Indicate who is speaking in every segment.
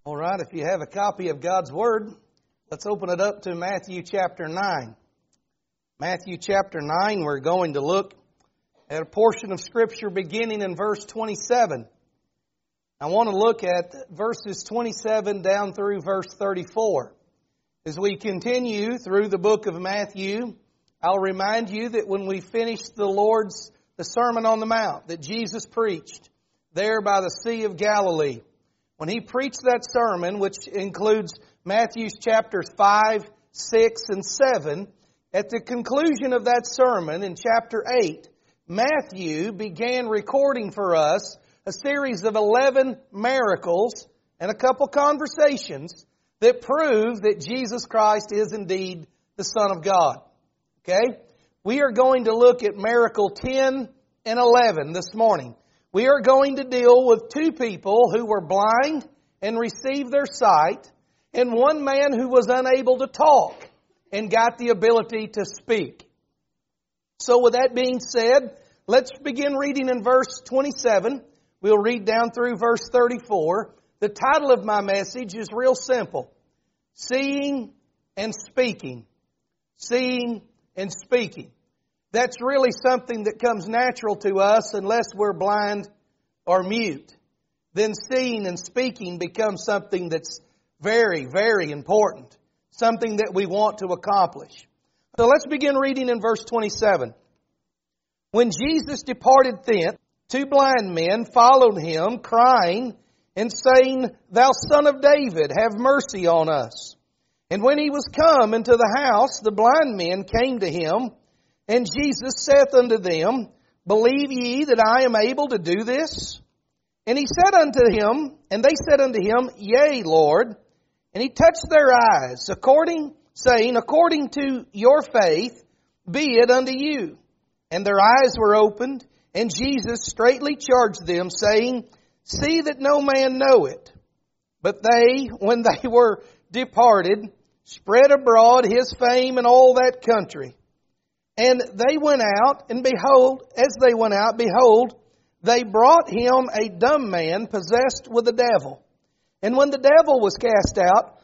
Speaker 1: All right, if you have a copy of God's Word, let's open it up to Matthew chapter 9. Matthew chapter 9, we're going to look at a portion of Scripture beginning in verse 27. I want to look at verses 27 down through verse 34. As we continue through the book of Matthew, I'll remind you that when we finished the Sermon on the Mount that Jesus preached there by the Sea of Galilee, when He preached that sermon, which includes Matthew's chapters 5, 6, and 7, at the conclusion of that sermon in chapter 8, Matthew began recording for us a series of 11 miracles and a couple conversations that prove that Jesus Christ is indeed the Son of God. Okay? We are going to look at miracle 10 and 11 this morning. We are going to deal with two people who were blind and received their sight, and one man who was unable to talk and got the ability to speak. So with that being said, let's begin reading in verse 27. We'll read down through verse 34. The title of my message is real simple: Seeing and Speaking. Seeing and speaking. That's really something that comes natural to us unless we're blind or mute. Then seeing and speaking becomes something that's very, very important. Something that we want to accomplish. So let's begin reading in verse 27. When Jesus departed thence, two blind men followed Him, crying and saying, Thou Son of David, have mercy on us. And when He was come into the house, the blind men came to Him, and Jesus saith unto them, Believe ye that I am able to do this? And He said unto him, and they said unto Him, Yea, Lord. And He touched their eyes, saying, According to your faith, be it unto you. And their eyes were opened, and Jesus straitly charged them, saying, See that no man know it. But they, when they were departed, spread abroad His fame in all that country. And they went out, and behold, they brought Him a dumb man possessed with a devil. And when the devil was cast out,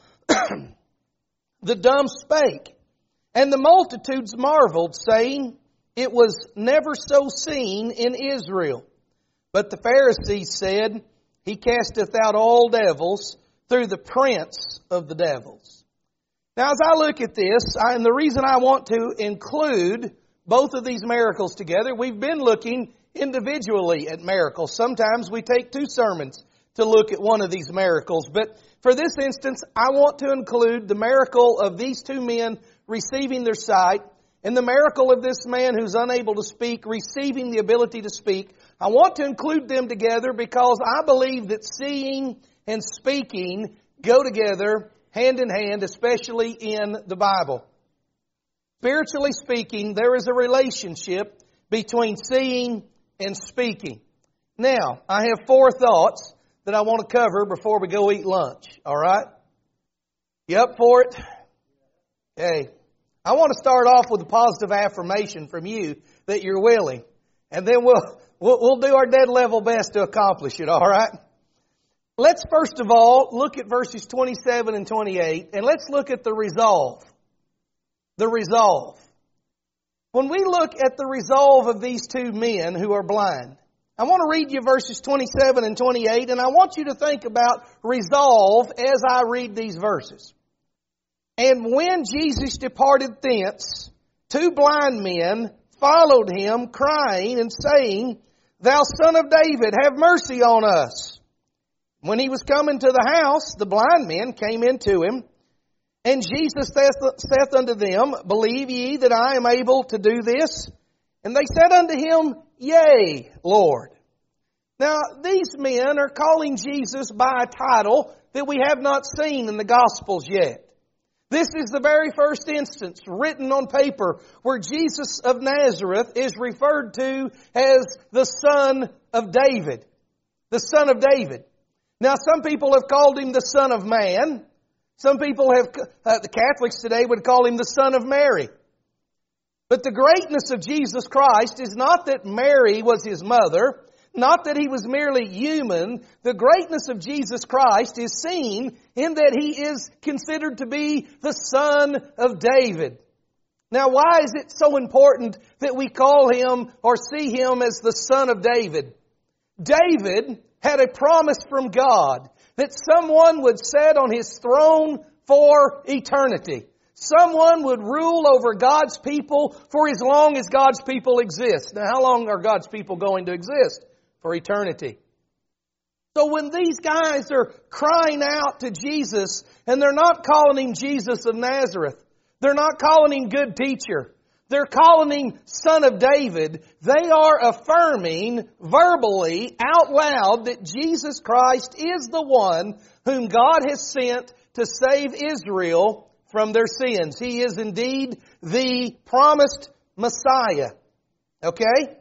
Speaker 1: the dumb spake. And the multitudes marveled, saying, It was never so seen in Israel. But the Pharisees said, He casteth out all devils through the prince of the devils. Now, as I look at this, and the reason I want to include both of these miracles together, we've been looking individually at miracles. Sometimes we take two sermons to look at one of these miracles. But for this instance, I want to include the miracle of these two men receiving their sight and the miracle of this man who's unable to speak, receiving the ability to speak. I want to include them together because I believe that seeing and speaking go together hand in hand, especially in the Bible. Spiritually speaking, there is a relationship between seeing and speaking. Now, I have 4 thoughts that I want to cover before we go eat lunch. All right? You up for it? Okay. I want to start off with a positive affirmation from you that you're willing. And then we'll do our dead level best to accomplish it. All right? Let's first of all look at verses 27 and 28, and let's look at the resolve. The resolve. When we look at the resolve of these two men who are blind, I want to read you verses 27 and 28, and I want you to think about resolve as I read these verses. And when Jesus departed thence, two blind men followed Him, crying and saying, Thou Son of David, have mercy on us. When He was come into the house, the blind men came into Him, and Jesus saith unto them, Believe ye that I am able to do this? And they said unto Him, Yea, Lord. Now, these men are calling Jesus by a title that we have not seen in the Gospels yet. This is the very first instance written on paper where Jesus of Nazareth is referred to as the Son of David. The Son of David. Now, some people have called Him the Son of Man. Some people the Catholics today would call Him the Son of Mary. But the greatness of Jesus Christ is not that Mary was His mother, Not that He was merely human. The greatness of Jesus Christ is seen in that He is considered to be the Son of David. Now, why is it so important that we call Him or see Him as the Son of David? David had a promise from God that someone would sit on His throne for eternity. Someone would rule over God's people for as long as God's people exist. Now, how long are God's people going to exist? For eternity. So when these guys are crying out to Jesus, and they're not calling Him Jesus of Nazareth, they're not calling Him good teacher, they're calling Him Son of David, they are affirming verbally out loud that Jesus Christ is the one whom God has sent to save Israel from their sins. He is indeed the promised Messiah. Okay?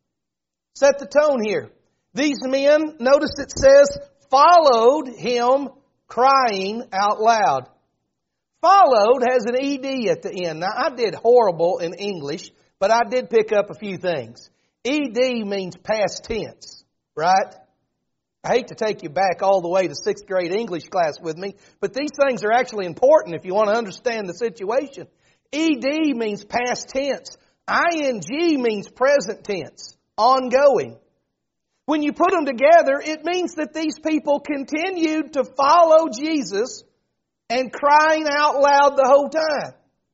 Speaker 1: Set the tone here. These men, notice it says, followed Him crying out loud. Followed has an ED at the end. Now, I did horrible in English, but I did pick up a few things. ED means past tense, right? I hate to take you back all the way to 6th grade English class with me, but these things are actually important if you want to understand the situation. ED means past tense. ING means present tense, ongoing. When you put them together, it means that these people continued to follow Jesus and crying out loud the whole time.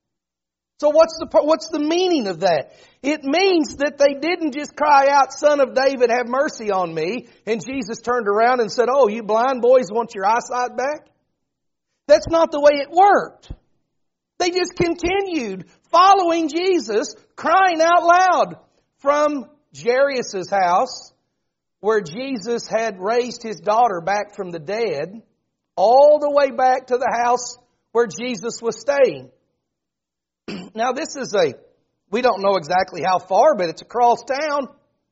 Speaker 1: So what's the meaning of that? It means that they didn't just cry out, Son of David, have mercy on me, and Jesus turned around and said, oh, you blind boys want your eyesight back? That's not the way it worked. They just continued following Jesus, crying out loud from Jairus' house, where Jesus had raised his daughter back from the dead, all the way back to the house where Jesus was staying. Now this is we don't know exactly how far, but it's across town.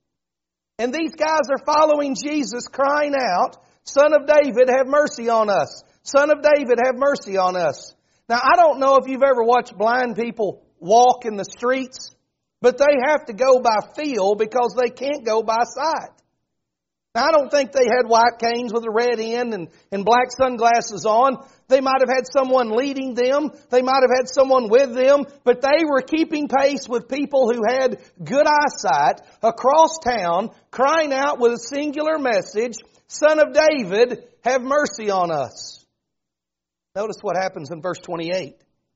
Speaker 1: And these guys are following Jesus, crying out, Son of David, have mercy on us. Son of David, have mercy on us. Now I don't know if you've ever watched blind people walk in the streets, but they have to go by feel because they can't go by sight. Now, I don't think they had white canes with a red end and black sunglasses on. They might have had someone leading them. They might have had someone with them. But they were keeping pace with people who had good eyesight across town, crying out with a singular message, Son of David, have mercy on us. Notice what happens in verse 28.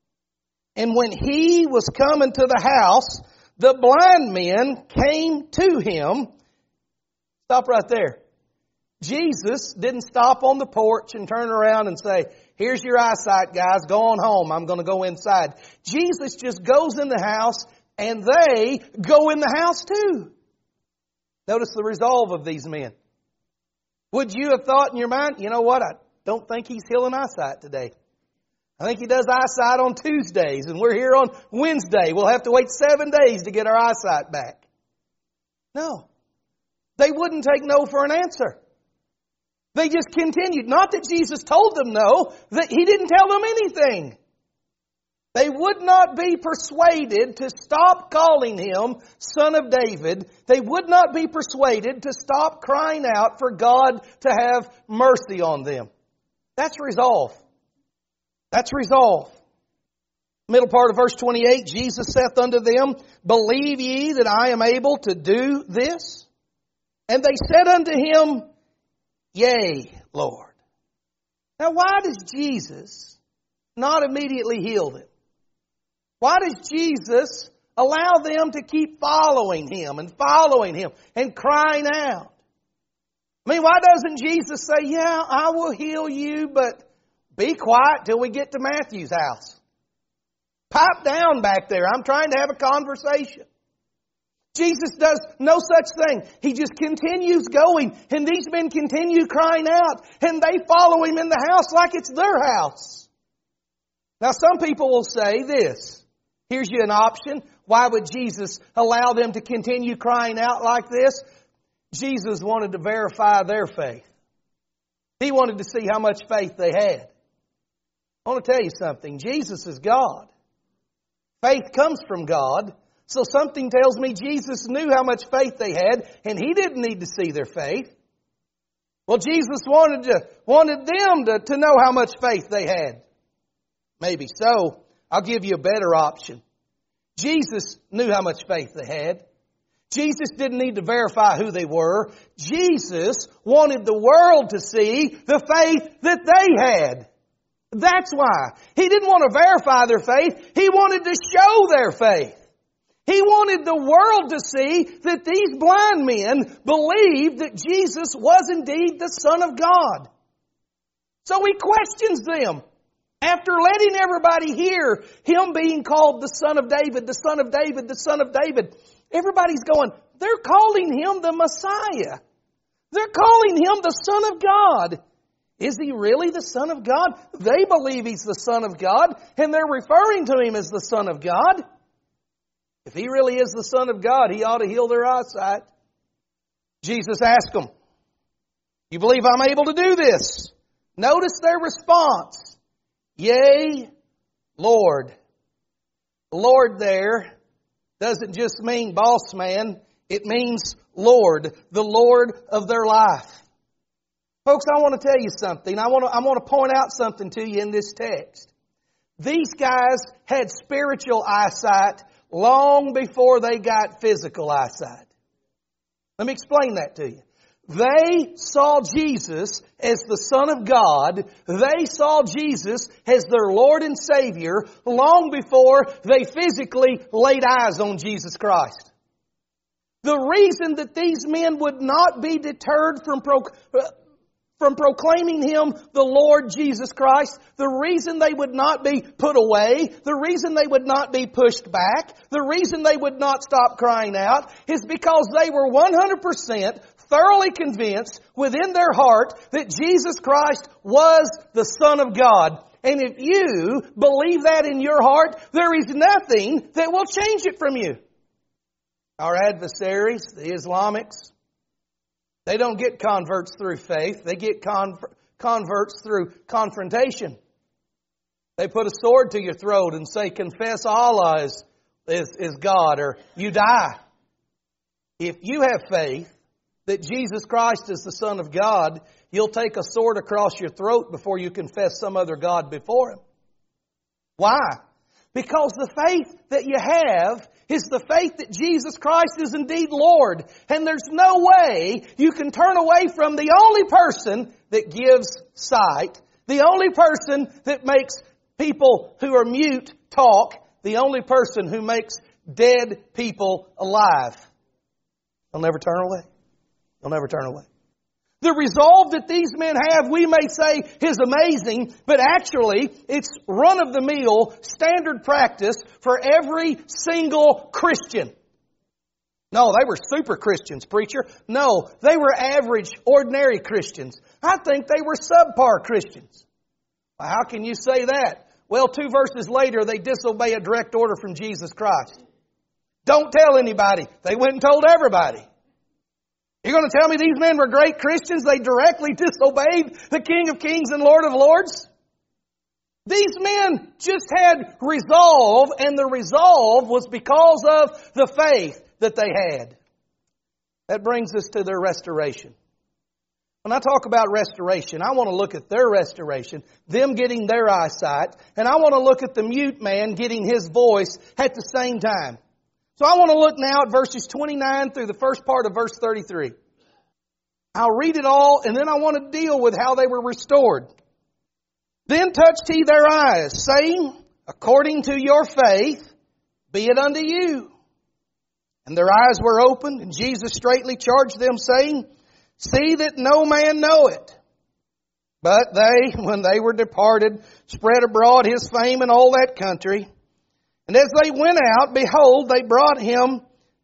Speaker 1: And when He was coming to the house, the blind men came to Him. Stop right there. Jesus didn't stop on the porch and turn around and say, here's your eyesight, guys. Go on home. I'm going to go inside. Jesus just goes in the house and they go in the house too. Notice the resolve of these men. Would you have thought in your mind, you know what? I don't think He's healing eyesight today. I think He does eyesight on Tuesdays and we're here on Wednesday. We'll have to wait 7 days to get our eyesight back. No. They wouldn't take no for an answer. They just continued. Not that Jesus told them no, that He didn't tell them anything. They would not be persuaded to stop calling Him Son of David. They would not be persuaded to stop crying out for God to have mercy on them. That's resolve. That's resolve. Middle part of verse 28, Jesus saith unto them, believe ye that I am able to do this? And they said unto Him, yea, Lord. Now why does Jesus not immediately heal them? Why does Jesus allow them to keep following Him and crying out? I mean, why doesn't Jesus say, yeah, I will heal you, but be quiet till we get to Matthew's house? Pipe down back there. I'm trying to have a conversation. Jesus does no such thing. He just continues going, and these men continue crying out, and they follow Him in the house like it's their house. Now some people will say this. Here's you an option. Why would Jesus allow them to continue crying out like this? Jesus wanted to verify their faith. He wanted to see how much faith they had. I want to tell you something. Jesus is God. Faith comes from God. So something tells me Jesus knew how much faith they had, and He didn't need to see their faith. Well, Jesus wanted them to know how much faith they had. Maybe so. I'll give you a better option. Jesus knew how much faith they had. Jesus didn't need to verify who they were. Jesus wanted the world to see the faith that they had. That's why. He didn't want to verify their faith. He wanted to show their faith. He wanted the world to see that these blind men believed that Jesus was indeed the Son of God. So He questions them. After letting everybody hear Him being called the Son of David, the Son of David, the Son of David, everybody's going, they're calling Him the Messiah. They're calling Him the Son of God. Is He really the Son of God? They believe He's the Son of God, and they're referring to Him as the Son of God. If He really is the Son of God, He ought to heal their eyesight. Jesus asked them, "You believe I'm able to do this?" Notice their response. "Yea, Lord." Lord there doesn't just mean boss man. It means Lord, the Lord of their life. Folks, I want to tell you something. I want to point out something to you in this text. These guys had spiritual eyesight long before they got physical eyesight. Let me explain that to you. They saw Jesus as the Son of God. They saw Jesus as their Lord and Savior long before they physically laid eyes on Jesus Christ. The reason that these men would not be deterred from proclaiming Him the Lord Jesus Christ, the reason they would not be put away, the reason they would not be pushed back, the reason they would not stop crying out is because they were 100% thoroughly convinced within their heart that Jesus Christ was the Son of God. And if you believe that in your heart, there is nothing that will change it from you. Our adversaries, the Islamics, they don't get converts through faith. They get converts through confrontation. They put a sword to your throat and say, confess Allah is God, or you die. If you have faith that Jesus Christ is the Son of God, He'll take a sword across your throat before you confess some other God before Him. Why? Because the faith that you have is the faith that Jesus Christ is indeed Lord. And there's no way you can turn away from the only person that gives sight, the only person that makes people who are mute talk, the only person who makes dead people alive. They'll never turn away. They'll never turn away. The resolve that these men have, we may say, is amazing, but actually, it's run-of-the-mill, standard practice for every single Christian. No, they were super Christians, preacher. No, they were average, ordinary Christians. I think they were subpar Christians. Well, how can you say that? Well, 2 verses later, they disobey a direct order from Jesus Christ. Don't tell anybody. They went and told everybody. You're going to tell me these men were great Christians? They directly disobeyed the King of Kings and Lord of Lords? These men just had resolve, and the resolve was because of the faith that they had. That brings us to their restoration. When I talk about restoration, I want to look at their restoration, them getting their eyesight, and I want to look at the mute man getting his voice at the same time. So I want to look now at verses 29 through the first part of verse 33. I'll read it all, and then I want to deal with how they were restored. Then touched He their eyes, saying, according to your faith, be it unto you. And their eyes were opened, and Jesus straightly charged them, saying, see that no man know it. But they, when they were departed, spread abroad His fame in all that country. And as they went out, behold, they brought to him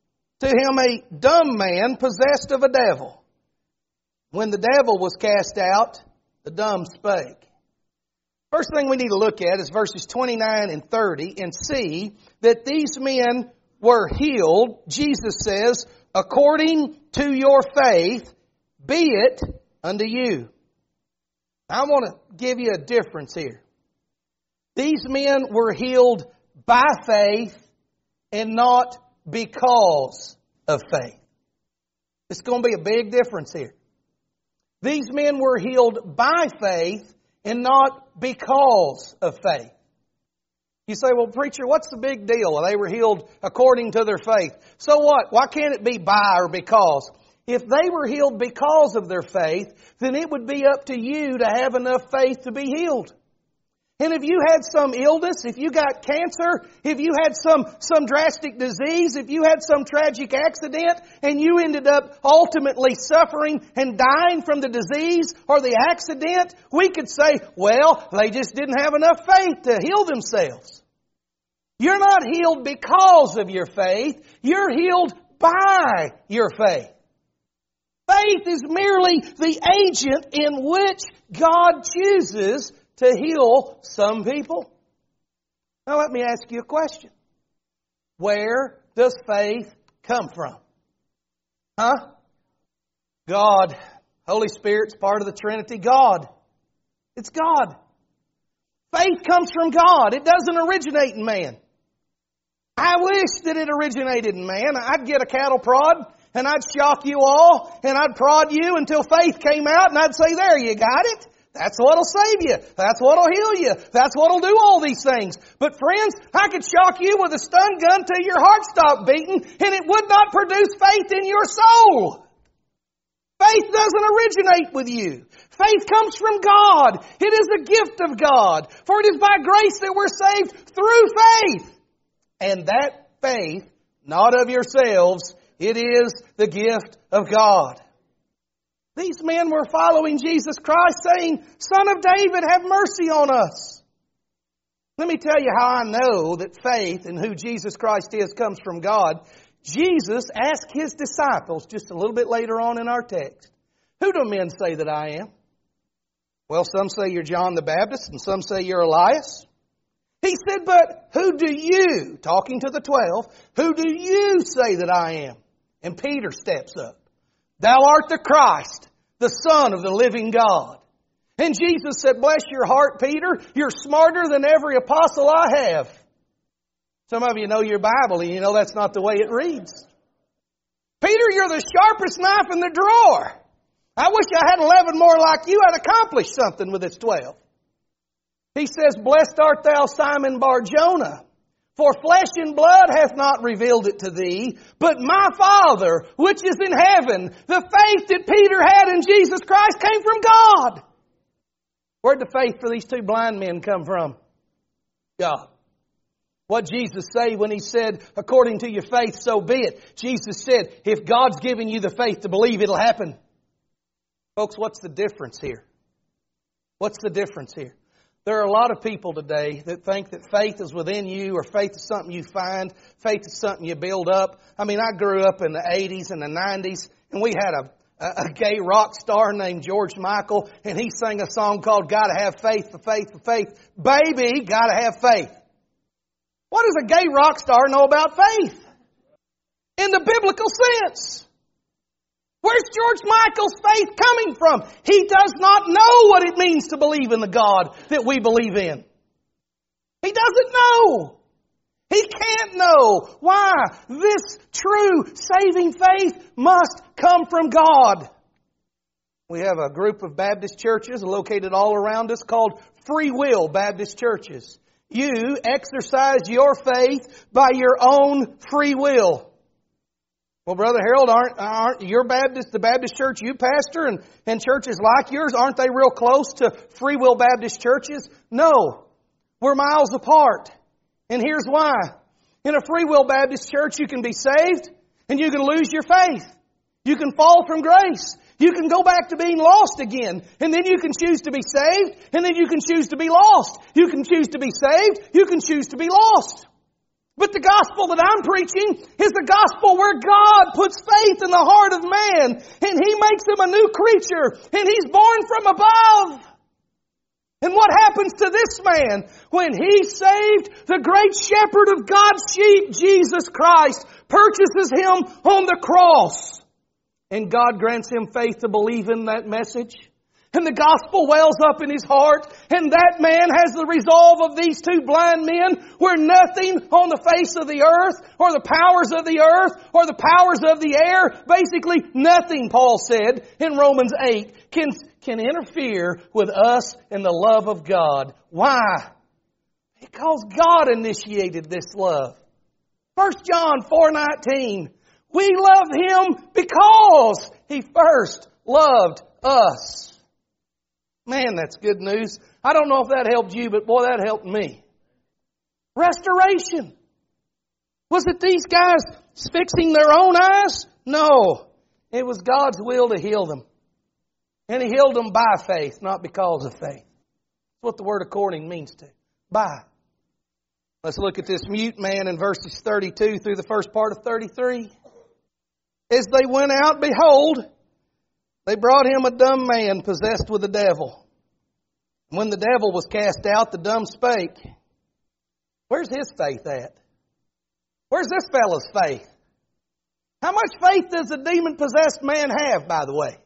Speaker 1: a dumb man possessed of a devil. When the devil was cast out, the dumb spake. First thing we need to look at is verses 29 and 30 and see that these men were healed. Jesus says, according to your faith, be it unto you. I want to give you a difference here. These men were healed by faith and not because of faith. It's going to be a big difference here. These men were healed by faith and not because of faith. You say, well, preacher, what's the big deal? They were healed according to their faith. So what? Why can't it be by or because? If they were healed because of their faith, then it would be up to you to have enough faith to be healed. And if you had some illness, if you got cancer, if you had some drastic disease, if you had some tragic accident, and you ended up ultimately suffering and dying from the disease or the accident, we could say, well, they just didn't have enough faith to heal themselves. You're not healed because of your faith. You're healed by your faith. Faith is merely the agent in which God chooses to heal some people. Now let me ask you a question. Where does faith come from? God. Holy Spirit's part of the Trinity. God. It's God. Faith comes from God. It doesn't originate in man. I wish that it originated in man. I'd get a cattle prod and I'd shock you all and I'd prod you until faith came out and I'd say, there, you got it. That's what'll save you. That's what'll heal you. That's what'll do all these things. But friends, I could shock you with a stun gun till your heart stopped beating and it would not produce faith in your soul. Faith doesn't originate with you. Faith comes from God. It is a gift of God. For it is by grace that we're saved through faith. And that faith, not of yourselves, it is the gift of God. These men were following Jesus Christ saying, Son of David, have mercy on us. Let me tell you how I know that faith in who Jesus Christ is comes from God. Jesus asked His disciples just a little bit later on in our text, who do men say that I am? Well, some say you're John the Baptist and some say you're Elias. He said, but who do you, talking to the 12, who do you say that I am? And Peter steps up. Thou art the Christ, the Son of the living God. And Jesus said, bless your heart, Peter. You're smarter than every apostle I have. Some of you know your Bible and you know that's not the way it reads. Peter, you're the sharpest knife in the drawer. I wish I had 11 more like you. I'd accomplished something with this 12. He says, blessed art thou, Simon Bar-Jonah. For flesh and blood hath not revealed it to thee, but my Father, which is in heaven. The faith that Peter had in Jesus Christ came from God. Where'd the faith for these two blind men come from? God. What did Jesus say when He said, according to your faith, so be it? Jesus said, if God's given you the faith to believe, it'll happen. Folks, what's the difference here? What's the difference here? There are a lot of people today that think that faith is within you or faith is something you find, faith is something you build up. I mean, I grew up in the 80s and the 90s and we had a gay rock star named George Michael and he sang a song called Gotta Have Faith, for faith, for faith. Baby, gotta have faith. What does a gay rock star know about faith? In the biblical sense. Where's George Michael's faith coming from? He does not know what it means to believe in the God that we believe in. He doesn't know. He can't know. Why? This true saving faith must come from God. We have a group of Baptist churches located all around us called Free Will Baptist churches. You exercise your faith by your own free will. Well, Brother Harold, aren't your Baptist, the Baptist church you pastor and churches like yours, aren't they real close to Free Will Baptist churches? No. We're miles apart. And here's why. In a Free Will Baptist church, you can be saved and you can lose your faith. You can fall from grace. You can go back to being lost again. And then you can choose to be saved and then you can choose to be lost. You can choose to be saved. You can choose to be lost. But the gospel that I'm preaching is the gospel where God puts faith in the heart of man and He makes him a new creature and he's born from above. And what happens to this man when he saved the great shepherd of God's sheep, Jesus Christ, purchases him on the cross and God grants him faith to believe in that message? And the gospel wells up in his heart, and that man has the resolve of these two blind men, where nothing on the face of the earth, or the powers of the earth, or the powers of the air, basically nothing, Paul said in Romans 8, can interfere with us and the love of God. Why? Because God initiated this love. 1 John 4:19, we love Him because He first loved us. Man, that's good news. I don't know if that helped you, but boy, that helped me. Restoration. Was it these guys fixing their own eyes? No. It was God's will to heal them. And He healed them by faith, not because of faith. That's what the word according means to. By. Let's look at this mute man in verses 32 through the first part of 33. As they went out, behold, they brought him a dumb man possessed with the devil. And when the devil was cast out, the dumb spake. Where's his faith at? Where's this fellow's faith? How much faith does a demon-possessed man have, by the way?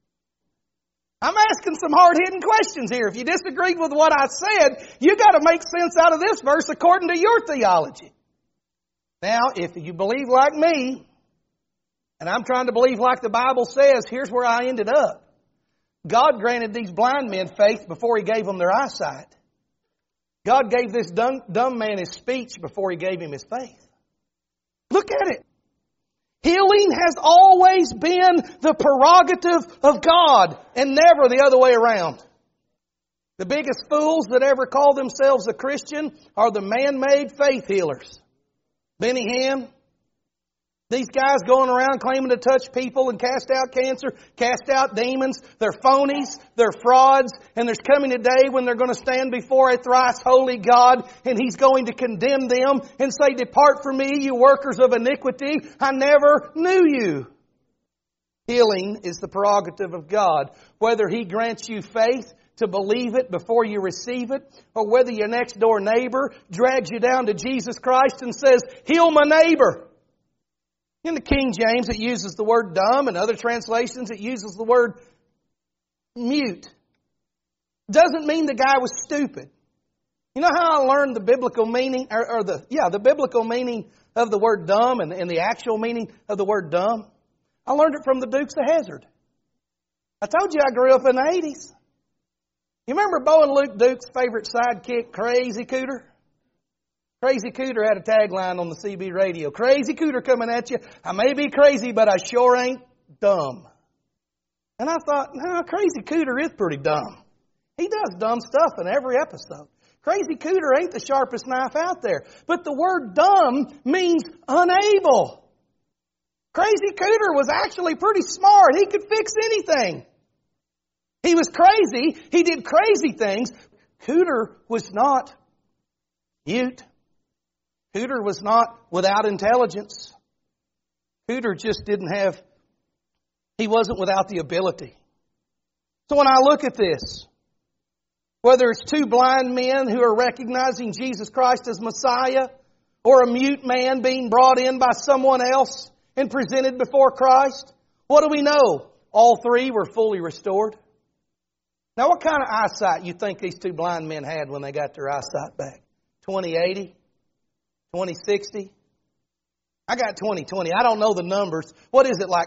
Speaker 1: I'm asking some hard-hitting questions here. If you disagreed with what I said, you got to make sense out of this verse according to your theology. Now, if you believe like me, and I'm trying to believe like the Bible says, here's where I ended up. God granted these blind men faith before He gave them their eyesight. God gave this dumb man his speech before He gave him his faith. Look at it. Healing has always been the prerogative of God and never the other way around. The biggest fools that ever call themselves a Christian are the man-made faith healers. Benny Hinn. These guys going around claiming to touch people and cast out cancer, cast out demons. They're phonies, they're frauds, and there's coming a day when they're going to stand before a thrice holy God, and He's going to condemn them and say, depart from me, you workers of iniquity. I never knew you. Healing is the prerogative of God. Whether He grants you faith to believe it before you receive it, or whether your next door neighbor drags you down to Jesus Christ and says, heal my neighbor. In the King James, it uses the word dumb. In other translations, it uses the word mute. Doesn't mean the guy was stupid. You know how I learned the biblical meaning, the biblical meaning of the word dumb and the actual meaning of the word dumb? I learned it from the Dukes of Hazzard. I told you I grew up in the 80s. You remember Bo and Luke Duke's favorite sidekick, Crazy Cooter? Crazy Cooter had a tagline on the CB radio. Crazy Cooter coming at you. I may be crazy, but I sure ain't dumb. And I thought, no, Crazy Cooter is pretty dumb. He does dumb stuff in every episode. Crazy Cooter ain't the sharpest knife out there. But the word dumb means unable. Crazy Cooter was actually pretty smart. He could fix anything. He was crazy. He did crazy things. Cooter was not mute. Cooter was not without intelligence. Cooter just he wasn't without the ability. So when I look at this, whether it's two blind men who are recognizing Jesus Christ as Messiah, or a mute man being brought in by someone else and presented before Christ, what do we know? All three were fully restored. Now what kind of eyesight you think these two blind men had when they got their eyesight back? 20/80? 20/60? I got 20/20. I don't know the numbers. What is it like?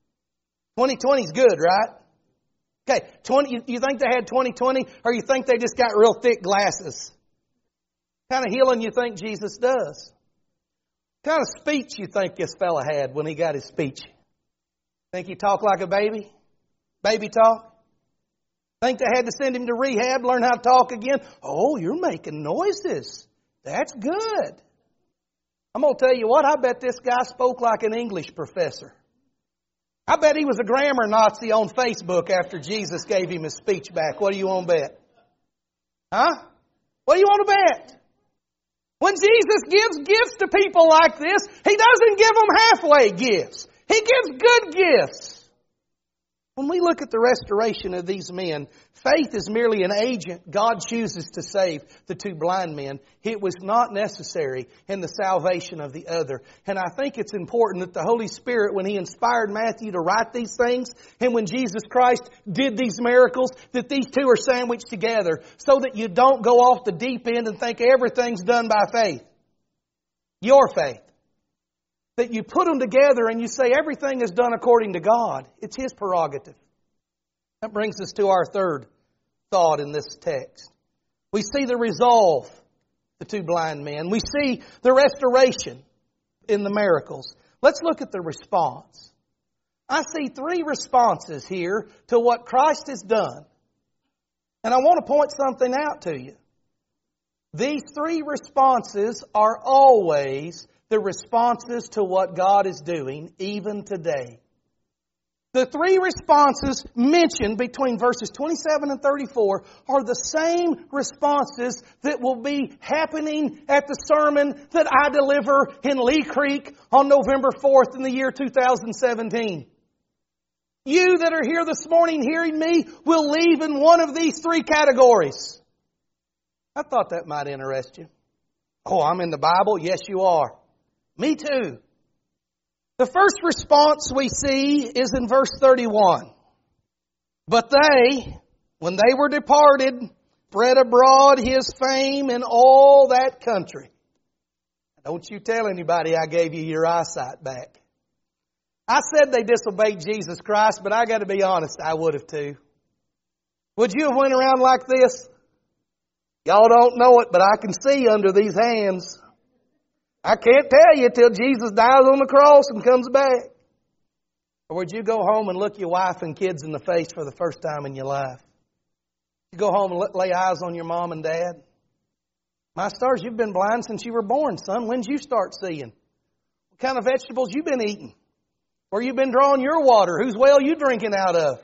Speaker 1: 20/20 is good, right? Okay, 20. You think they had 20/20, or you think they just got real thick glasses? What kind of healing you think Jesus does? What kind of speech you think this fella had when he got his speech? Think he talked like a baby? Baby talk? Think they had to send him to rehab, learn how to talk again? Oh, you're making noises. That's good. I'm going to tell you what, I bet this guy spoke like an English professor. I bet he was a grammar Nazi on Facebook after Jesus gave him his speech back. What do you want to bet? Huh? What do you want to bet? When Jesus gives gifts to people like this, He doesn't give them halfway gifts. He gives good gifts. When we look at the restoration of these men, faith is merely an agent God chooses to save the two blind men. It was not necessary in the salvation of the other. And I think it's important that the Holy Spirit, when He inspired Matthew to write these things, and when Jesus Christ did these miracles, that these two are sandwiched together so that you don't go off the deep end and think everything's done by faith. Your faith. That you put them together and you say everything is done according to God. It's His prerogative. That brings us to our third thought in this text. We see the resolve, the two blind men. We see the restoration in the miracles. Let's look at the response. I see three responses here to what Christ has done. And I want to point something out to you. These three responses are always the responses to what God is doing, even today. The three responses mentioned between verses 27 and 34 are the same responses that will be happening at the sermon that I deliver in Lee Creek on November 4th in the year 2017. You that are here this morning hearing me will leave in one of these three categories. I thought that might interest you. Oh, I'm in the Bible? Yes, you are. Me too. The first response we see is in verse 31. But they, when they were departed, spread abroad His fame in all that country. Don't you tell anybody I gave you your eyesight back. I said they disobeyed Jesus Christ, but I got to be honest, I would have too. Would you have went around like this? Y'all don't know it, but I can see under these hands. I can't tell you till Jesus dies on the cross and comes back. Or would you go home and look your wife and kids in the face for the first time in your life? You go home and lay eyes on your mom and dad? My stars, you've been blind since you were born, son. When did you start seeing? What kind of vegetables you been eating? Where you been drawing your water? Whose well you drinking out of?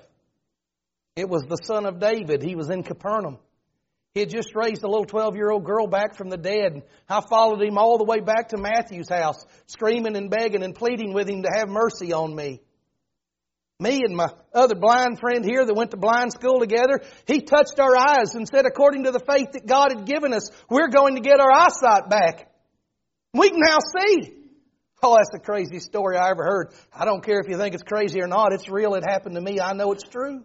Speaker 1: It was the son of David. He was in Capernaum. He had just raised a little 12-year-old girl back from the dead. I followed him all the way back to Matthew's house, screaming and begging and pleading with him to have mercy on me. Me and my other blind friend here that went to blind school together, he touched our eyes and said, according to the faith that God had given us, we're going to get our eyesight back. We can now see. Oh, that's the craziest story I ever heard. I don't care if you think it's crazy or not. It's real. It happened to me. I know it's true.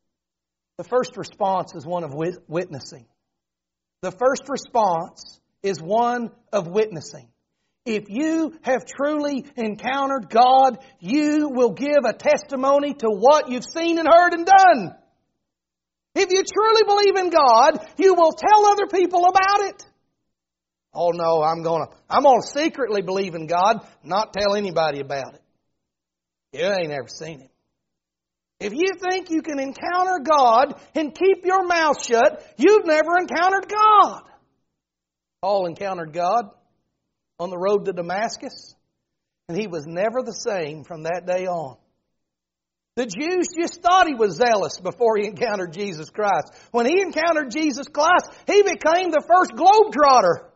Speaker 1: The first response is one of witnessing. The first response is one of witnessing. If you have truly encountered God, you will give a testimony to what you've seen and heard and done. If you truly believe in God, you will tell other people about it. Oh no, I'm gonna secretly believe in God, not tell anybody about it. You ain't ever seen Him. If you think you can encounter God and keep your mouth shut, you've never encountered God. Paul encountered God on the road to Damascus, and he was never the same from that day on. The Jews just thought he was zealous before he encountered Jesus Christ. When he encountered Jesus Christ, he became the first globetrotter.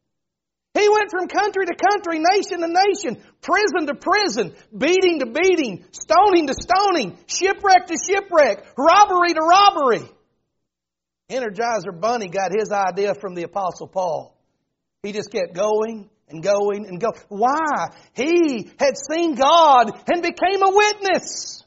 Speaker 1: He went from country to country, nation to nation, prison to prison, beating to beating, stoning to stoning, shipwreck to shipwreck, robbery to robbery. Energizer Bunny got his idea from the Apostle Paul. He just kept going and going and going. Why? He had seen God and became a witness.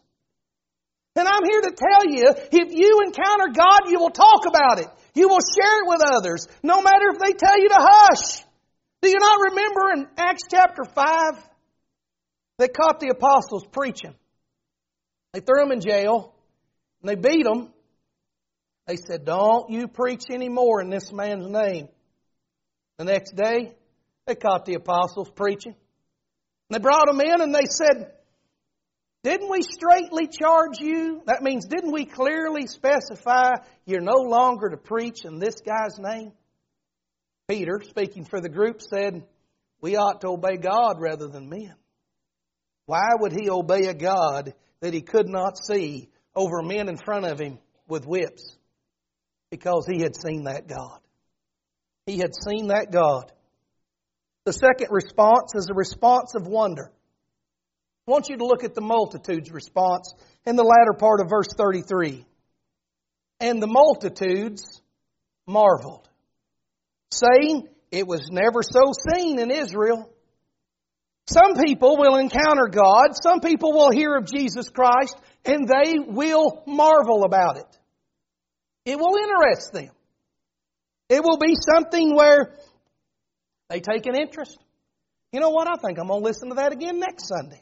Speaker 1: And I'm here to tell you, if you encounter God, you will talk about it. You will share it with others, no matter if they tell you to hush. Do you not remember in Acts chapter 5? They caught the apostles preaching. They threw them in jail. And they beat them. They said, don't you preach anymore in this man's name. The next day, they caught the apostles preaching. And they brought them in and they said, didn't we straightly charge you? That means, didn't we clearly specify you're no longer to preach in this guy's name? Peter, speaking for the group, said, we ought to obey God rather than men. Why would he obey a God that he could not see over men in front of him with whips? Because he had seen that God. He had seen that God. The second response is a response of wonder. I want you to look at the multitude's response in the latter part of verse 33. And the multitudes marveled, saying, it was never so seen in Israel. Some people will encounter God. Some people will hear of Jesus Christ, and they will marvel about it. It will interest them. It will be something where they take an interest. You know what? I think I'm going to listen to that again next Sunday.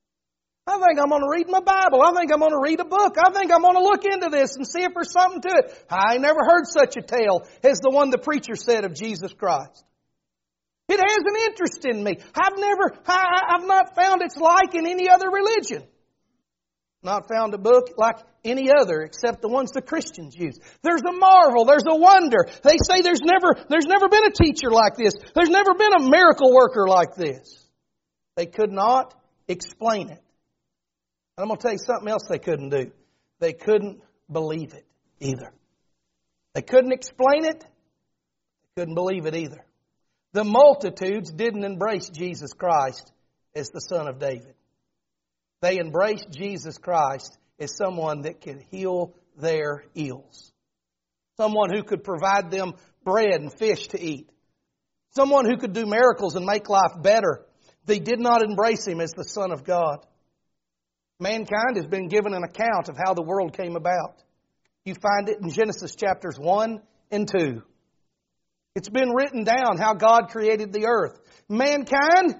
Speaker 1: I think I'm going to read my Bible. I think I'm going to read a book. I think I'm going to look into this and see if there's something to it. I never heard such a tale as the one the preacher said of Jesus Christ. It has an interest in me. I've not found its like in any other religion. Not found a book like any other except the ones the Christians use. There's a marvel. There's a wonder. They say there's never been a teacher like this. There's never been a miracle worker like this. They could not explain it. And I'm going to tell you something else they couldn't do. They couldn't believe it either. They couldn't explain it. They couldn't believe it either. The multitudes didn't embrace Jesus Christ as the Son of David. They embraced Jesus Christ as someone that could heal their ills. Someone who could provide them bread and fish to eat. Someone who could do miracles and make life better. They did not embrace Him as the Son of God. Mankind has been given an account of how the world came about. You find it in Genesis chapters 1 and 2. It's been written down how God created the earth. Mankind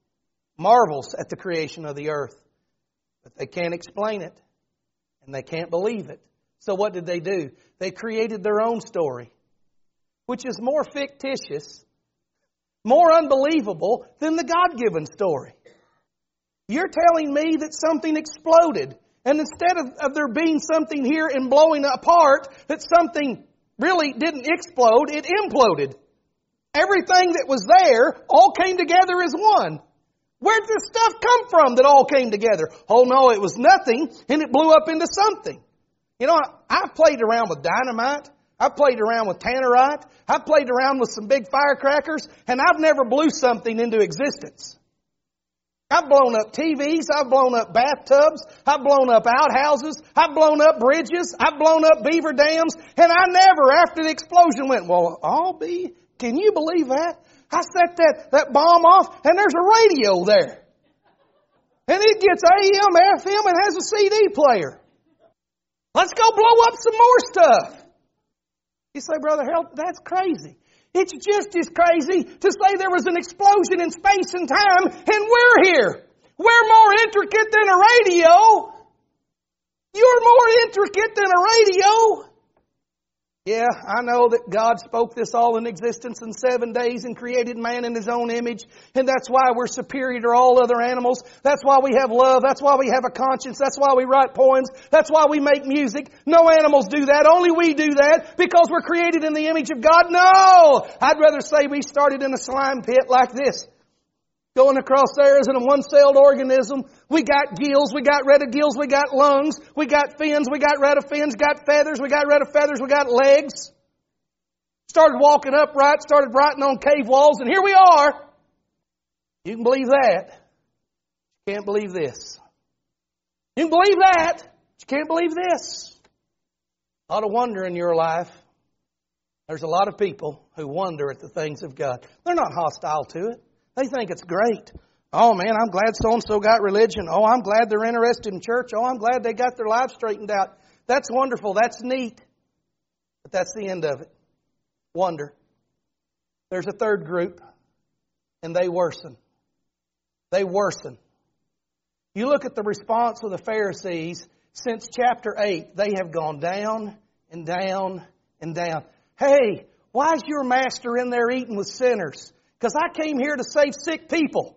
Speaker 1: marvels at the creation of the earth. But they can't explain it. And they can't believe it. So what did they do? They created their own story, which is more fictitious, more unbelievable than the God-given story. You're telling me that something exploded, and instead of there being something here and blowing apart, that something really didn't explode, it imploded. Everything that was there all came together as one. Where'd this stuff come from that all came together? Oh no, it was nothing, and it blew up into something. You know, I've played around with dynamite. I've played around with tannerite. I've played around with some big firecrackers, and I've never blew something into existence. I've blown up TVs. I've blown up bathtubs. I've blown up outhouses. I've blown up bridges. I've blown up beaver dams. And I never, after the explosion, went, well, can you believe that? I set that bomb off, and there's a radio there. And it gets AM, FM, and has a CD player. Let's go blow up some more stuff. You say, Brother Harold, that's crazy. It's just as crazy to say there was an explosion in space and time, and we're here. We're more intricate than a radio. You're more intricate than a radio. Yeah, I know that God spoke this all in existence in 7 days and created man in His own image. And that's why we're superior to all other animals. That's why we have love. That's why we have a conscience. That's why we write poems. That's why we make music. No animals do that. Only we do that because we're created in the image of God. No! I'd rather say we started in a slime pit like this. Going across there as in a one-celled organism. We got gills, we got rid of gills, we got lungs, we got fins, we got rid of fins, got feathers, we got rid of feathers, we got legs. Started walking upright, started writing on cave walls, and here we are. You can believe that. You can't believe this. You can believe that, but you can't believe this. A lot of wonder in your life. There's a lot of people who wonder at the things of God. They're not hostile to it. They think it's great. Oh man, I'm glad so-and-so got religion. Oh, I'm glad they're interested in church. Oh, I'm glad they got their lives straightened out. That's wonderful. That's neat. But that's the end of it. Wonder. There's a third group, and they worsen. They worsen. You look at the response of the Pharisees since chapter 8. They have gone down and down and down. Hey, why is your master in there eating with sinners? Because I came here to save sick people.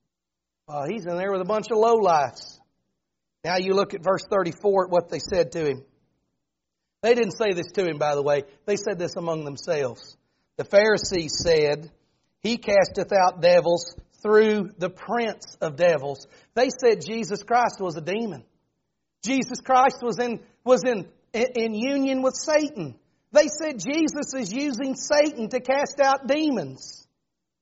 Speaker 1: He's in there with a bunch of lowlifes. Now you look at verse 34 at what they said to him. They didn't say this to him, by the way. They said this among themselves. The Pharisees said, He casteth out devils through the prince of devils. They said Jesus Christ was a demon. Jesus Christ was in union with Satan. They said Jesus is using Satan to cast out demons.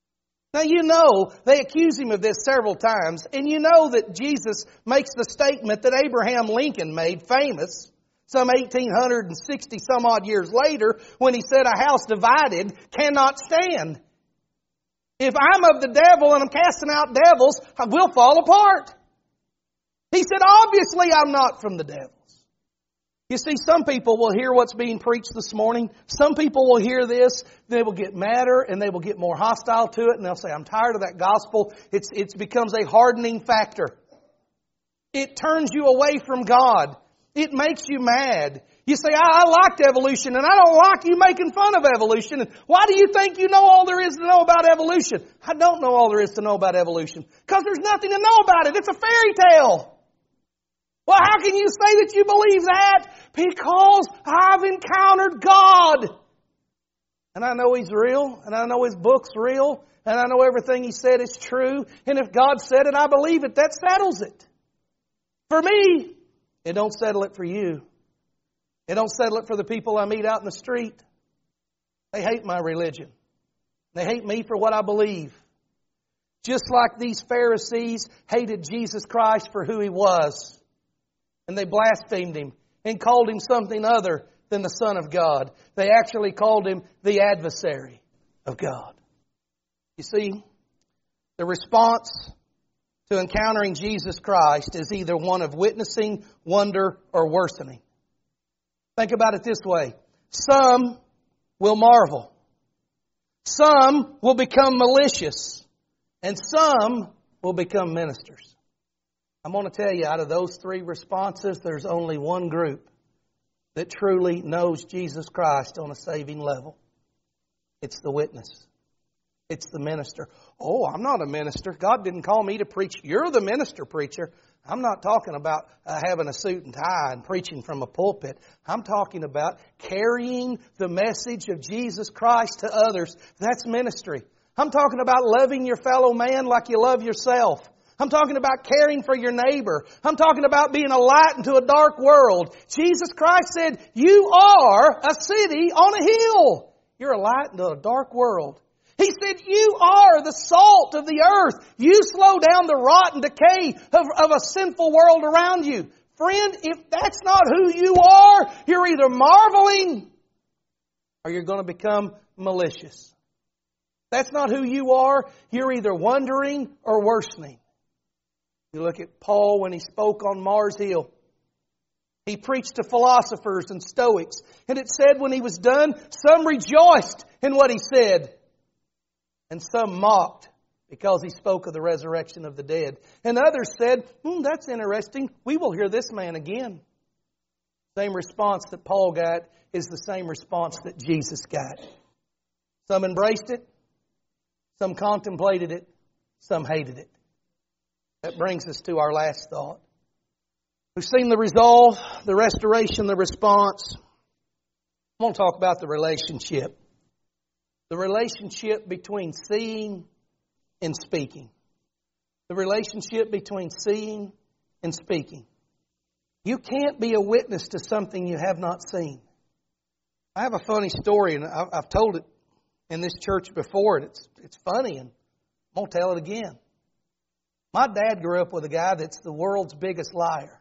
Speaker 1: Now you know, they accuse him of this several times, and you know that Jesus makes the statement that Abraham Lincoln made famous some 1860 some odd years later when he said, a house divided cannot stand. If I'm of the devil and I'm casting out devils, I will fall apart. He said, obviously I'm not from the devils. You see, some people will hear what's being preached this morning. Some people will hear this. They will get madder and they will get more hostile to it. And they'll say, I'm tired of that gospel. It becomes a hardening factor. It turns you away from God. It makes you mad. You say, I liked evolution and I don't like you making fun of evolution. And why do you think you know all there is to know about evolution? I don't know all there is to know about evolution because there's nothing to know about it. It's a fairy tale. Well, how can you say that you believe that? Because I've encountered God. And I know He's real, and I know His book's real, and I know everything He said is true. And if God said it, I believe it. That settles it. For me, it don't settle it for you. It don't settle it for the people I meet out in the street. They hate my religion. They hate me for what I believe. Just like these Pharisees hated Jesus Christ for who He was. And they blasphemed Him and called Him something other than the Son of God. They actually called Him the adversary of God. You see, the response to encountering Jesus Christ is either one of witnessing, wonder, or worsening. Think about it this way. Some will marvel. Some will become malicious. And some will become ministers. I'm going to tell you, out of those three responses, there's only one group that truly knows Jesus Christ on a saving level. It's the witness. It's the minister. Oh, I'm not a minister. God didn't call me to preach. You're the minister preacher. I'm not talking about having a suit and tie and preaching from a pulpit. I'm talking about carrying the message of Jesus Christ to others. That's ministry. I'm talking about loving your fellow man like you love yourself. I'm talking about caring for your neighbor. I'm talking about being a light into a dark world. Jesus Christ said, you are a city on a hill. You're a light into a dark world. He said, you are the salt of the earth. You slow down the rot and decay of a sinful world around you. Friend, if that's not who you are, you're either marveling or you're going to become malicious. If that's not who you are, you're either wondering or worsening. You look at Paul when he spoke on Mars Hill. He preached to philosophers and Stoics. And it said when he was done, some rejoiced in what he said. And some mocked because he spoke of the resurrection of the dead. And others said, that's interesting. We will hear this man again. Same response that Paul got is the same response that Jesus got. Some embraced it. Some contemplated it. Some hated it. That brings us to our last thought. We've seen the resolve, the restoration, the response. I want to talk about the relationship. The relationship between seeing and speaking. The relationship between seeing and speaking. You can't be a witness to something you have not seen. I have a funny story, and I've told it in this church before, and it's funny, and I'm going to tell it again. My dad grew up with a guy that's the world's biggest liar.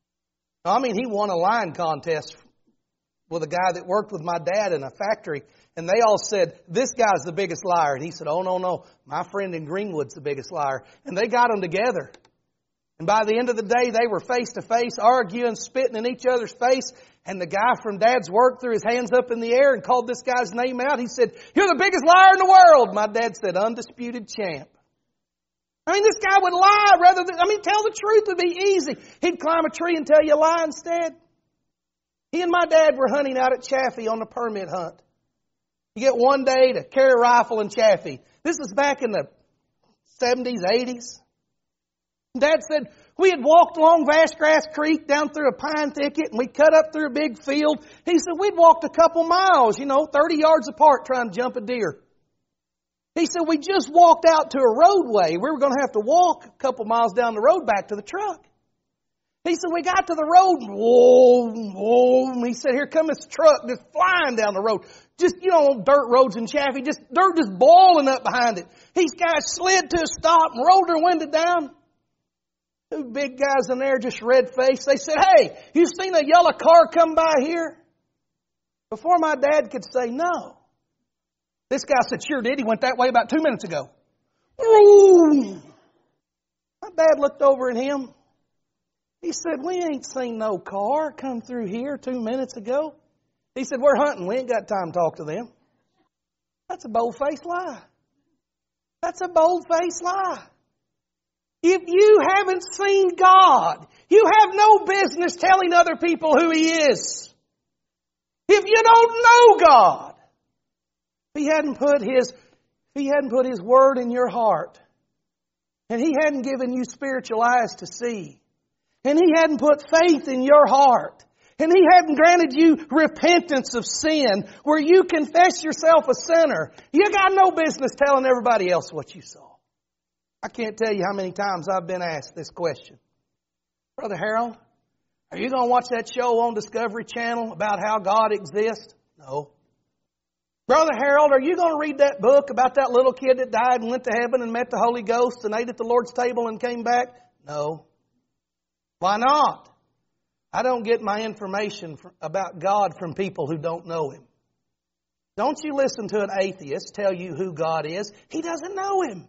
Speaker 1: I mean, he won a lying contest with a guy that worked with my dad in a factory. And they all said, this guy's the biggest liar. And he said, oh, no, my friend in Greenwood's the biggest liar. And they got them together. And by the end of the day, they were face to face, arguing, spitting in each other's face. And the guy from Dad's work threw his hands up in the air and called this guy's name out. He said, you're the biggest liar in the world. My dad said, undisputed champ. I mean, this guy would lie rather than, tell the truth would be easy. He'd climb a tree and tell you a lie instead. He and my dad were hunting out at Chaffee on a permit hunt. You get one day to carry a rifle in Chaffee. This is back in the 70s, 80s. Dad said, we had walked along Vashgrass Creek down through a pine thicket and we cut up through a big field. He said, we'd walked a couple miles, 30 yards apart trying to jump a deer. He said, we just walked out to a roadway. We were going to have to walk a couple miles down the road back to the truck. He said, we got to the road. Whoa. He said, here comes this truck just flying down the road. just, dirt roads and Chaffee, just dirt just boiling up behind it. These guys slid to a stop and rolled their window down. Two big guys in there, just red-faced. They said, "Hey, you seen a yellow car come by here?" Before my dad could say no, this guy said, "Sure did. He went that way about 2 minutes ago." Ooh. My dad looked over at him. He said, "We ain't seen no car come through here 2 minutes ago." He said, "We're hunting. We ain't got time to talk to them." That's a bold-faced lie. That's a bold-faced lie. If you haven't seen God, you have no business telling other people who He is. If you don't know God, if He hadn't put His Word in your heart, and He hadn't given you spiritual eyes to see, and He hadn't put faith in your heart, and He hadn't granted you repentance of sin, where you confess yourself a sinner, you got no business telling everybody else what you saw. I can't tell you how many times I've been asked this question. "Brother Harold, are you going to watch that show on Discovery Channel about how God exists?" No. "Brother Harold, are you going to read that book about that little kid that died and went to heaven and met the Holy Ghost and ate at the Lord's table and came back?" No. Why not? I don't get my information about God from people who don't know Him. Don't you listen to an atheist tell you who God is. He doesn't know Him.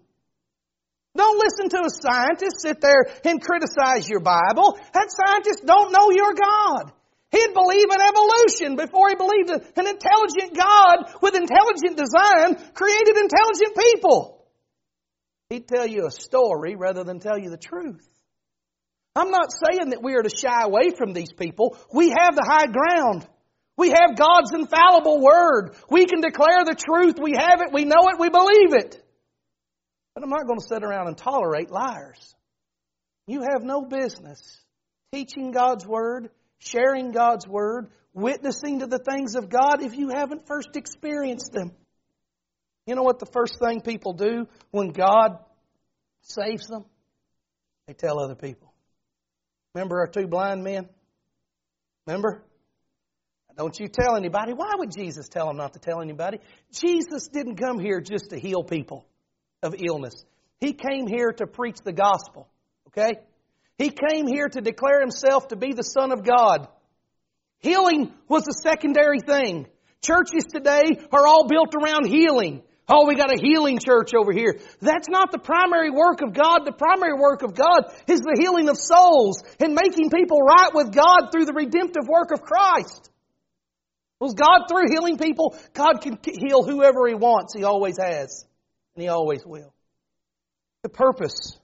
Speaker 1: Don't listen to a scientist sit there and criticize your Bible. That scientist don't know your God. He'd believe in evolution before he believed an intelligent God with intelligent design created intelligent people. He'd tell you a story rather than tell you the truth. I'm not saying that we are to shy away from these people. We have the high ground. We have God's infallible Word. We can declare the truth. We have it. We know it. We believe it. But I'm not going to sit around and tolerate liars. You have no business teaching God's Word, sharing God's Word, witnessing to the things of God if you haven't first experienced them. You know what the first thing people do when God saves them? They tell other people. Remember our two blind men? Remember? Don't you tell anybody. Why would Jesus tell them not to tell anybody? Jesus didn't come here just to heal people of illness. He came here to preach the gospel. Okay? He came here to declare Himself to be the Son of God. Healing was a secondary thing. Churches today are all built around healing. Oh, we got a healing church over here. That's not the primary work of God. The primary work of God is the healing of souls and making people right with God through the redemptive work of Christ. Was God through healing people? God can heal whoever He wants. He always has. And He always will. The purpose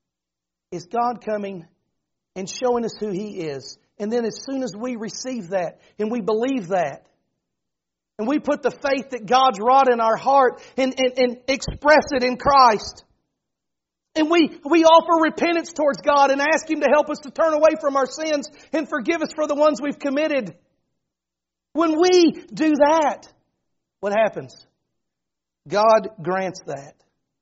Speaker 1: is God coming and showing us who He is. And then as soon as we receive that and we believe that, and we put the faith that God's wrought in our heart and express it in Christ, and we offer repentance towards God and ask Him to help us to turn away from our sins and forgive us for the ones we've committed. When we do that, what happens? God grants that.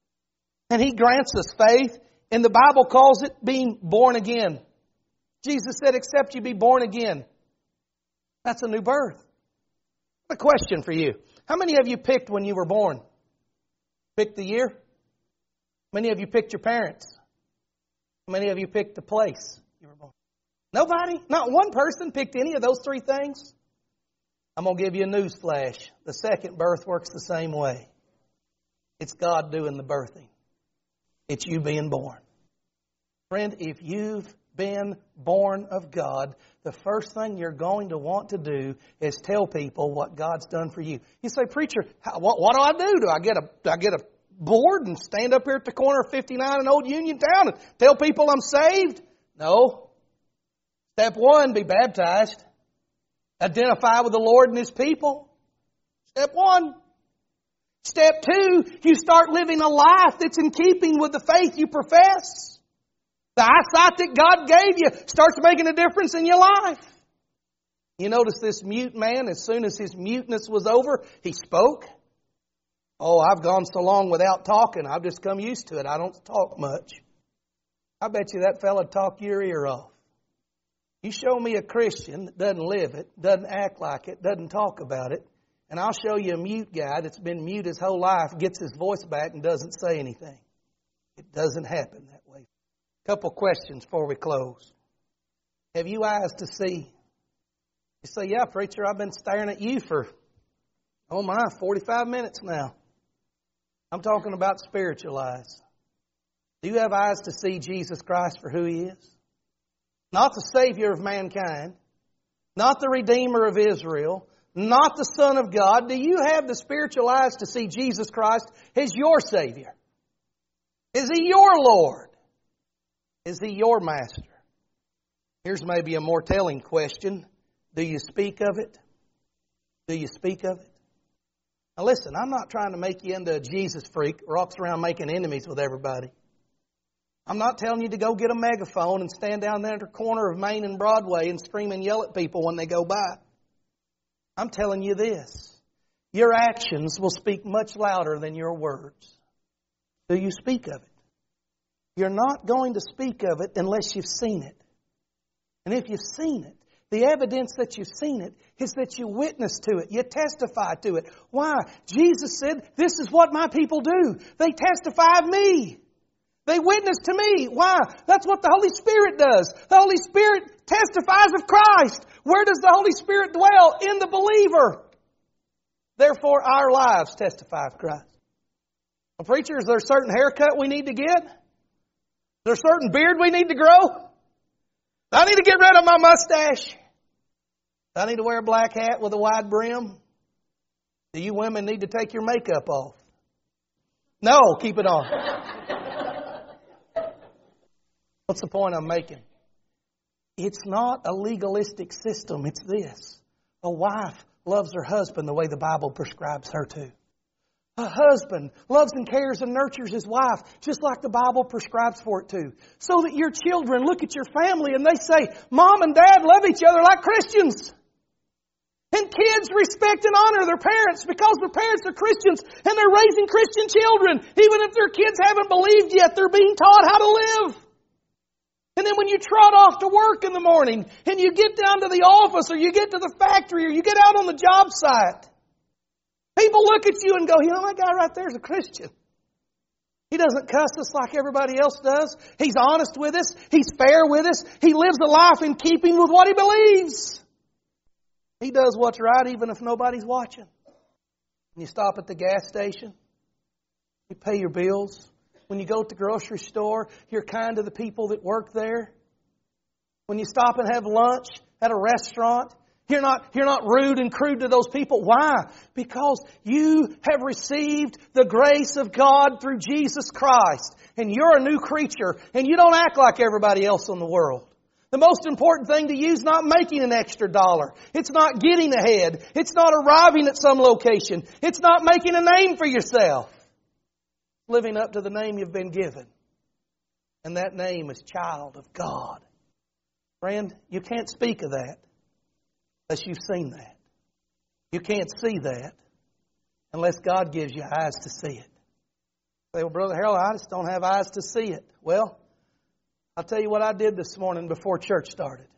Speaker 1: And He grants us faith, and the Bible calls it being born again. Jesus said, "Except you be born again." That's a new birth. A question for you. How many of you picked when you were born? Picked the year? Many of you picked your parents? How many of you picked the place you were born? Nobody? Not one person picked any of those three things? I'm going to give you a news flash. The second birth works the same way. It's God doing the birthing. It's you being born. Friend, if you've been born of God, the first thing you're going to want to do is tell people what God's done for you. You say, "Preacher, what do I do? Do I get a board and stand up here at the corner of 59 in Old Uniontown and tell people I'm saved?" No. Step one, be baptized. Identify with the Lord and His people. Step one. Step two, you start living a life that's in keeping with the faith you profess. The eyesight that God gave you starts making a difference in your life. You notice this mute man, as soon as his muteness was over, he spoke. "Oh, I've gone so long without talking, I've just come used to it. I don't talk much." I bet you that fella talked your ear off. You show me a Christian that doesn't live it, doesn't act like it, doesn't talk about it, And I'll show you a mute guy that's been mute his whole life, gets his voice back and doesn't say anything. It doesn't happen that way. Couple questions before we close. Have you eyes to see? You say, yeah, preacher, I've been staring at you for, 45 minutes now. I'm talking about spiritual eyes. Do you have eyes to see Jesus Christ for who He is? Not the Savior of mankind, not the Redeemer of Israel, not the Son of God. Do you have the spiritual eyes to see Jesus Christ as your Savior? Is He your Lord? Is He your Master? Here's maybe a more telling question. Do you speak of it? Do you speak of it? Now listen, I'm not trying to make you into a Jesus freak who walks around making enemies with everybody. I'm not telling you to go get a megaphone and stand down there at the corner of Main and Broadway and scream and yell at people when they go by. I'm telling you this. Your actions will speak much louder than your words. Do you speak of it? You're not going to speak of it unless you've seen it. And if you've seen it, the evidence that you've seen it is that you witness to it. You testify to it. Why? Jesus said, this is what my people do. They testify of me. They witness to me. Why? That's what the Holy Spirit does. The Holy Spirit testifies of Christ. Where does the Holy Spirit dwell? In the believer. Therefore, our lives testify of Christ. Well, preacher, is there a certain haircut we need to get? Is there a certain beard we need to grow? I need to get rid of my mustache. I need to wear a black hat with a wide brim. Do you women need to take your makeup off? No, keep it on. What's the point I'm making? It's not a legalistic system. It's this. A wife loves her husband the way the Bible prescribes her to. A husband loves and cares and nurtures his wife just like the Bible prescribes for it to. So that your children look at your family and they say, Mom and Dad love each other like Christians. And kids respect and honor their parents because their parents are Christians and they're raising Christian children. Even if their kids haven't believed yet, they're being taught how to live. And then when you trot off to work in the morning and you get down to the office or you get to the factory or you get out on the job site, people look at you and go, that guy right there is a Christian. He doesn't cuss us like everybody else does. He's honest with us. He's fair with us. He lives a life in keeping with what he believes. He does what's right even if nobody's watching. When you stop at the gas station, you pay your bills. When you go to the grocery store, you're kind to the people that work there. When you stop and have lunch at a restaurant, you're not rude and crude to those people. Why? Because you have received the grace of God through Jesus Christ. And you're a new creature. And you don't act like everybody else in the world. The most important thing to you is not making an extra dollar. It's not getting ahead. It's not arriving at some location. It's not making a name for yourself. Living up to the name you've been given. And that name is child of God. Friend, you can't speak of that unless you've seen that. You can't see that unless God gives you eyes to see it. Say, well, Brother Harold, I just don't have eyes to see it. Well, I'll tell you what I did this morning before church started.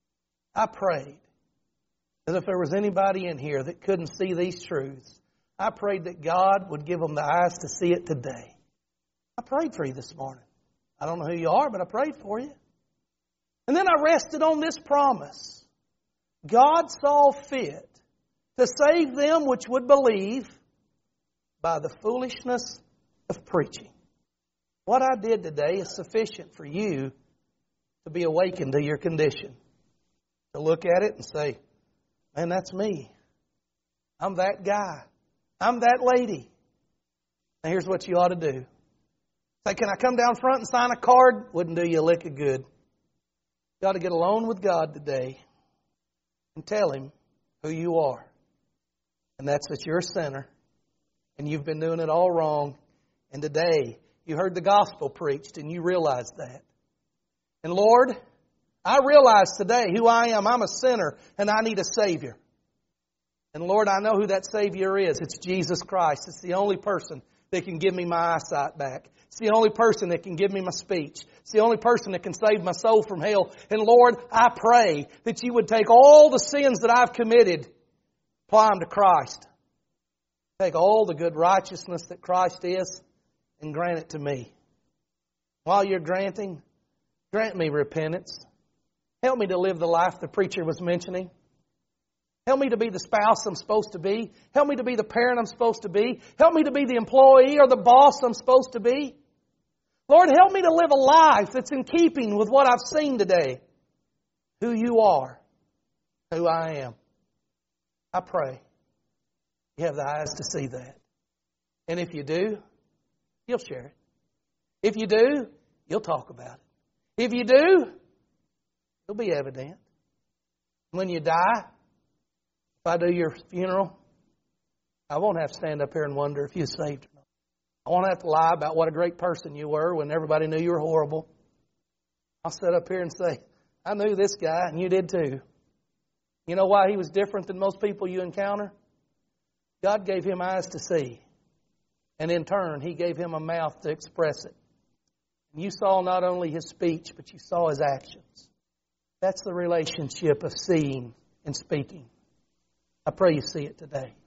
Speaker 1: I prayed that if there was anybody in here that couldn't see these truths, I prayed that God would give them the eyes to see it today. I prayed for you this morning. I don't know who you are, but I prayed for you. And then I rested on this promise. God saw fit to save them which would believe by the foolishness of preaching. What I did today is sufficient for you to be awakened to your condition. To look at it and say, man, that's me. I'm that guy. I'm that lady. Now here's what you ought to do. Say, can I come down front and sign a card? Wouldn't do you a lick of good. You ought to get alone with God today and tell Him who you are. And that's that you're a sinner and you've been doing it all wrong. And today you heard the gospel preached and you realize that. And Lord, I realize today who I am. I'm a sinner and I need a Savior. And Lord, I know who that Savior is. It's Jesus Christ. It's the only person that can give me my eyesight back. It's the only person that can give me my speech. It's the only person that can save my soul from hell. And Lord, I pray that you would take all the sins that I've committed, apply them to Christ. Take all the good righteousness that Christ is and grant it to me. While you're granting, grant me repentance. Help me to live the life the preacher was mentioning. Help me to be the spouse I'm supposed to be. Help me to be the parent I'm supposed to be. Help me to be the employee or the boss I'm supposed to be. Lord, help me to live a life that's in keeping with what I've seen today. Who you are, who I am. I pray you have the eyes to see that. And if you do, you'll share it. If you do, you'll talk about it. If you do, it'll be evident. When you die, if I do your funeral, I won't have to stand up here and wonder if you're saved or not. I won't have to lie about what a great person you were when everybody knew you were horrible. I'll sit up here and say, I knew this guy and you did too. You know why he was different than most people you encounter? God gave him eyes to see. And in turn, He gave him a mouth to express it. And you saw not only his speech, but you saw his actions. That's the relationship of seeing and speaking. I pray you see it today.